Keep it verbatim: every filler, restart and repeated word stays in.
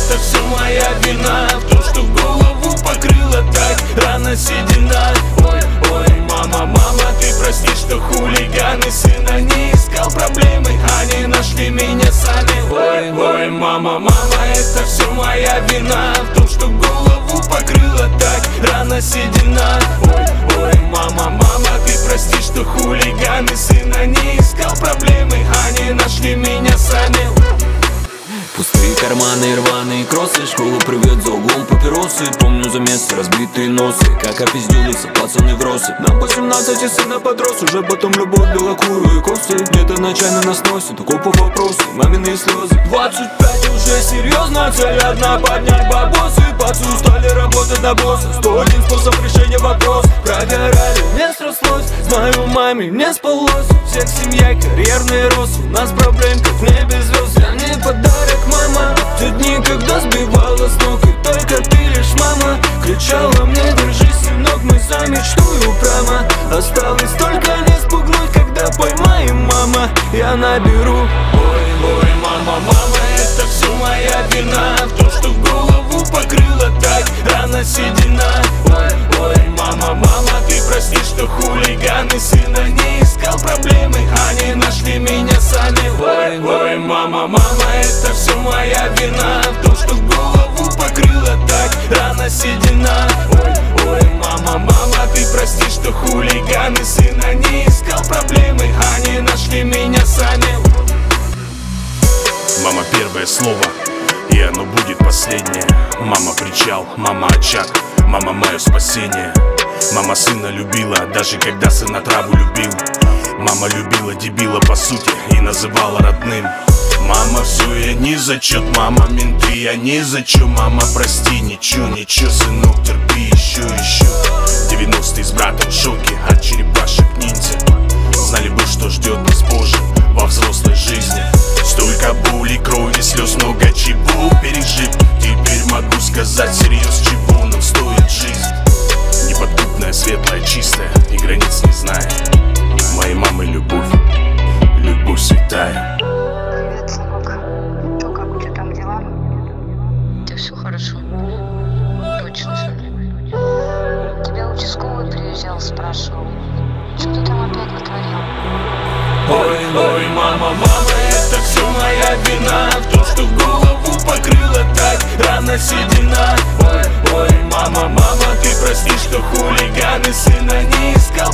это все моя вина. В том, что голову покрыла так рано седина. Ой, ой, мама, мама, ты прости, что хулиганы сына не искал проблемы, они нашли меня сами. Ой, ой, мама, мама, это все моя вина. В том, что голову покрыла так рано седина. Ой, ой, мама, мама, ты прости, что хулиганы сына не искал проблемы, они нашли меня сами. Пустые карманы, рваные кроссы, школу привет за углом папиросы. Помню за место разбитые носы, как опиздюлился пацаны в росы. Нам по семнадцати сына подрос, уже потом любовь белокурую и косы. Где-то ночами нас носит, такой по вопросу, мамины слезы. Двадцать пять уже серьезно, цель одна поднять бабосы. Пацу стали работать на босса, сто один способ решения вопроса. Прогорали, не срослось, знаю, маме не спалось. У всех семья, карьерный рост, у нас проблем как в небе звезд. Я не подарок, мама, те дни, когда сбивала с ног, и только ты лишь, мама, кричала мне: держись, сынок, мы за мечтую прямо. Осталось только не спугнуть, когда поймаем, мама, я наберу. Ой, ой, мама, мама, это все моя вина. В том, что голову покрыла так рано седина. Ой, ой, мама, мама, ты прости, что хулиганы сына не искал проблемы, они нашли меня сами. Ой, ой, мама, мама, это все моя вина. В том, что голову покрыла так рано седина. Ой, ой, мама, мама, ты прости, что хулиганы сына не искал проблемы, они нашли меня сами. Мама, первое слово, и оно будет последнее. Мама, причал, мама, очаг, мама, мое спасение. Мама сына любила, даже когда сын на траву любил. Мама любила дебила по сути и называла родным. Мама, все, я не зачет, мама, менты, я не зачет. Мама, прости, ничего, ничего, сынок, терпи еще, еще. девяностые с братом в шоке от черепашек ниндзя. Знали бы, что ждет нас позже во взрослой жизни. Столько боли, крови, слез, много чего пережив. Теперь могу сказать серьез, чего нам стоит жизнь. Неподкупная, светлая, чистая и границ не знает. Моей мамы любовь, любовь святая. Привет, сынок. Ну, как у тебя там дела? Да все хорошо. Точно, Соня. Тебя участковый приезжал, спрашивал. Что ты там опять натворил? Ой, ой, мама, мама, это все моя вина. В том, что голову покрыла так рано седина. Ой, ой, мама, мама, ты прости, что хулиганы сына не искал